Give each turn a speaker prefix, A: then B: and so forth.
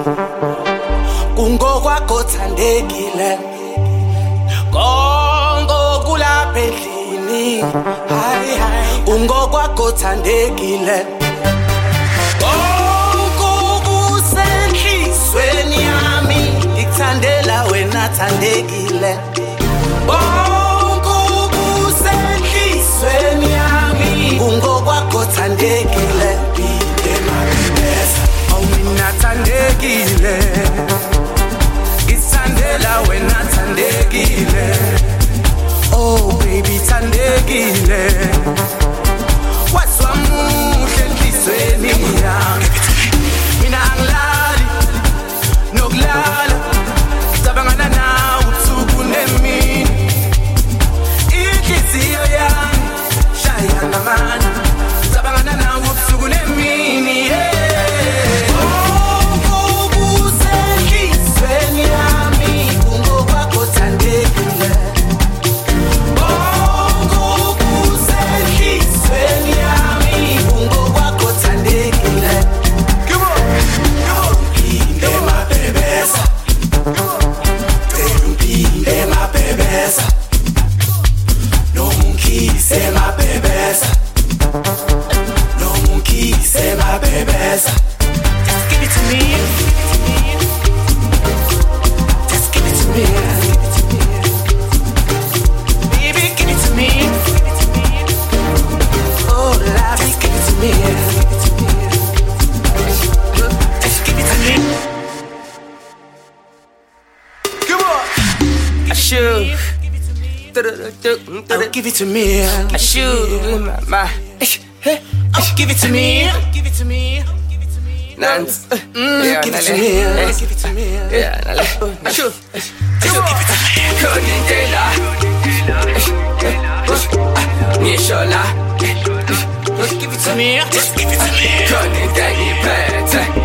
A: Kungokwakho thandekile konke kulapha endlini hayi hayi kungokwakho thandekile konke kusenhlizweni yami ngikuthandela wena thandekile konke kusenhlizweni yami kungokwakho thandekile mina thandekile isandela wena thandekile oh baby thandekile waswamuhle enhlizweni yami mina angilali nokulala ngicabangana nawe ubusuku nemini inhliziyo yami shaya ngamandla ngicabangana nawe ubusuku nemini Give it to me. I should. My. Give it to me. Give it to me. Nance. Give it to me. Give it to me. Yeah, I should. Give it to me. Couldn't get that. Nishola. Give it to me. Just give it to me. Couldn't get it better.